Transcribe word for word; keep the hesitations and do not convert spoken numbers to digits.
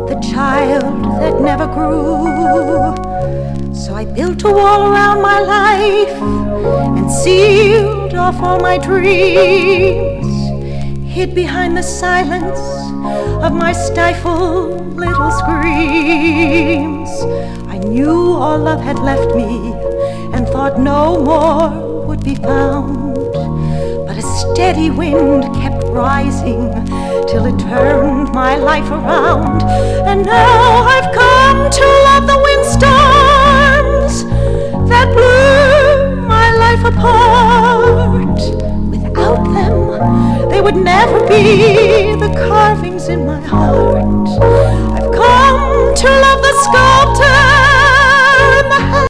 the child that never grew. So I built a wall around my life and sealed off all my dreams, hid behind the silence of my stifled little screams. I knew all love had left me and thought no more would be found, but a steady wind kept rising till it turned my life around. And now I've come to love the windstorms that blew my life apart. Without them, there would never be the carvings in my heart.